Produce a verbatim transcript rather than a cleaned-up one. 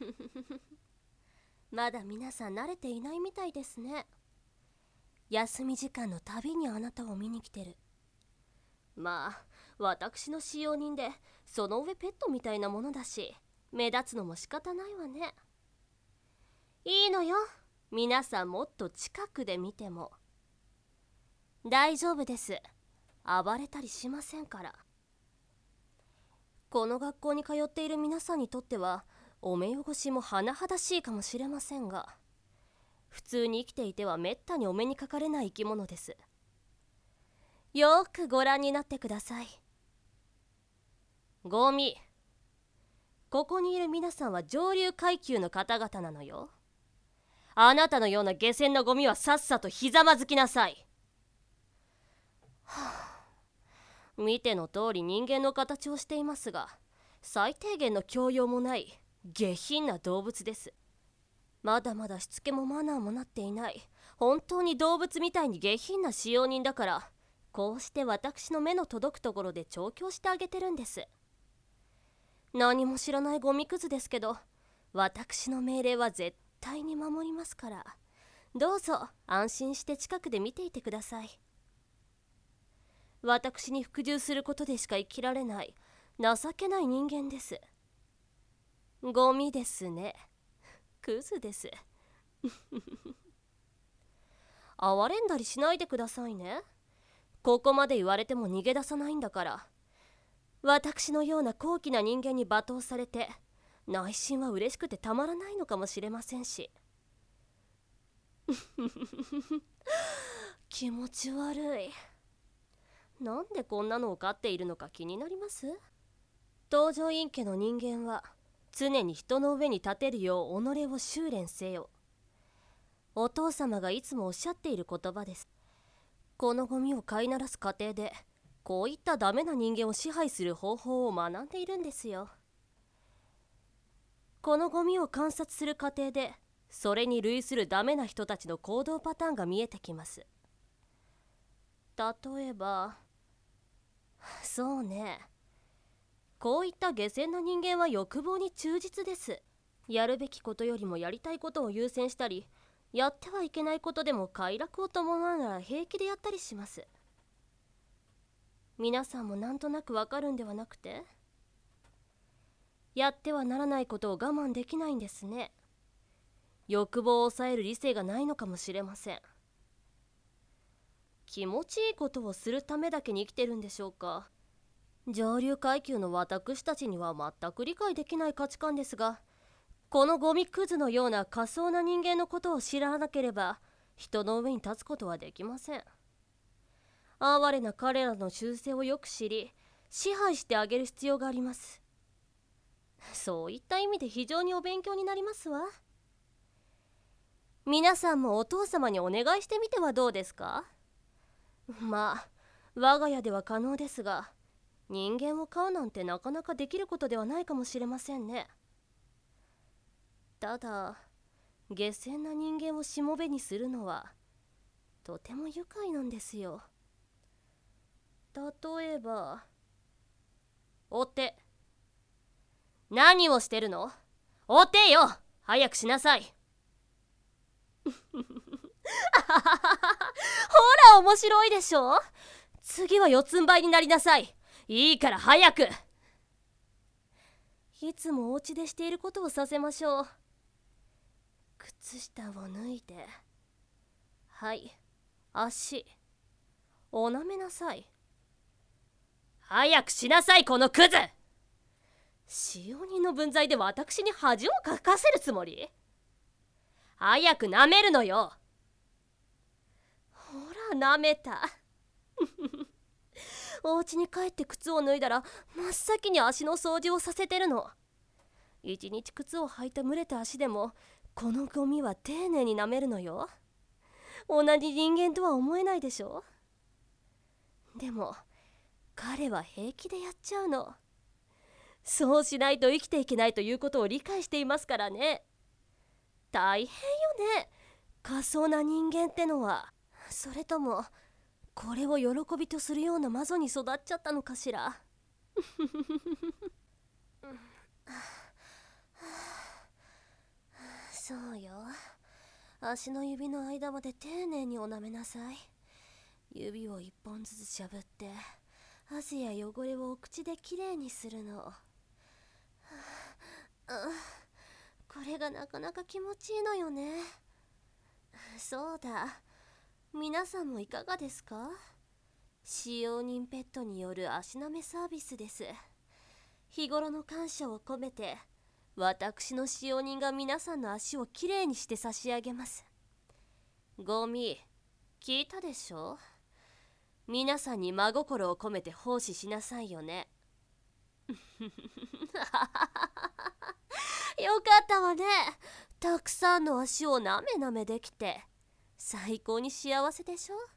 まだ皆さん慣れていないみたいですね。休み時間のたびにあなたを見に来てる。まあ私の使用人でその上ペットみたいなものだし、目立つのも仕方ないわね。いいのよ、皆さんもっと近くで見ても大丈夫です。暴れたりしませんから。この学校に通っている皆さんにとってはお目汚しも甚だしいかもしれませんが、普通に生きていてはめったにお目にかかれない生き物です。よーくご覧になってください。ゴミ。ここにいる皆さんは上流階級の方々なのよ。あなたのような下賤なゴミはさっさとひざまずきなさい。はあ、見ての通り人間の形をしていますが、最低限の教養もない下品な動物です。まだまだしつけもマナーもなっていない、本当に動物みたいに下品な使用人だから、こうして私の目の届くところで調教してあげてるんです。何も知らないゴミくずですけど、私の命令は絶対に守りますから、どうぞ安心して近くで見ていてください。私に服従することでしか生きられない情けない人間です。ゴミですね。クズです。哀れんだりしないでくださいね。ここまで言われても逃げ出さないんだから。私のような高貴な人間に罵倒されて、内心は嬉しくてたまらないのかもしれませんし。気持ち悪い。なんでこんなのを飼っているのか気になります？東条院家の人間は常に人の上に立てるよう己を修練せよ。お父様がいつもおっしゃっている言葉です。このゴミを飼いならす過程で、こういったダメな人間を支配する方法を学んでいるんですよ。このゴミを観察する過程で、それに類するダメな人たちの行動パターンが見えてきます。例えば、そうね、こういった下賤な人間は欲望に忠実です。やるべきことよりもやりたいことを優先したり、やってはいけないことでも快楽を伴うなら平気でやったりします。皆さんもなんとなくわかるんではなくて、やってはならないことを我慢できないんですね。欲望を抑える理性がないのかもしれません。気持ちいいことをするためだけに生きてるんでしょうか。上流階級の私たちには全く理解できない価値観ですが、このゴミクズのような下層な人間のことを知らなければ人の上に立つことはできません。哀れな彼らの習性をよく知り、支配してあげる必要があります。そういった意味で非常にお勉強になりますわ。皆さんもお父様にお願いしてみてはどうですか？まあ我が家では可能ですが、人間を飼うなんてなかなかできることではないかもしれませんね。ただ下賤な人間をしもべにするのはとても愉快なんですよ。例えば、お手。何をしてるの？お手よ、早くしなさい。ほら面白いでしょ。次は四つん這いになりなさい。いいから早く。いつもお家でしていることをさせましょう。靴下を脱いで、はい、足おなめなさい。早くしなさい、このクズ。使用人の分際で私に恥をかかせるつもり？早く舐めるのよ。ほら舐めた。お家に帰って靴を脱いだら真っ先に足の掃除をさせてるの。一日靴を履いた蒸れた足でもこのゴミは丁寧に舐めるのよ。同じ人間とは思えないでしょ。でも彼は平気でやっちゃうの。そうしないと生きていけないということを理解していますからね。大変よね、下層な人間ってのは。それともこれを喜びとするような魔女に育っちゃったのかしら。 そうよ。足の指の間まで丁寧にお舐めなさい。指を一本ずつしゃぶって汗や汚れをお口できれいにするの。はあ、これがなかなか気持ちいいのよね。そうだ、皆さんもいかがですか？使用人ペットによる足舐めサービスです。日頃の感謝を込めて私の使用人が皆さんの足をきれいにして差し上げます。ゴミ、聞いたでしょ？皆さんに真心を込めて奉仕しなさいよね。よかったわね。たくさんの足をなめなめできて最高に幸せでしょ？